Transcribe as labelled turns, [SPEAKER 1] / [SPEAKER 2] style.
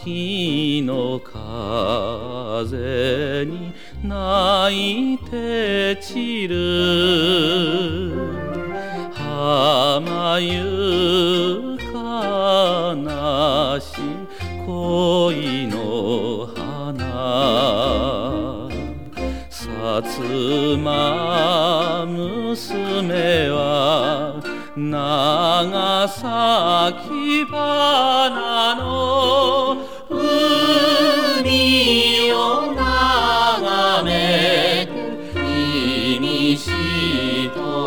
[SPEAKER 1] 秋の風に泣いて散る浜ゆかなし恋の花薩摩娘は長崎花の海を眺めて君しと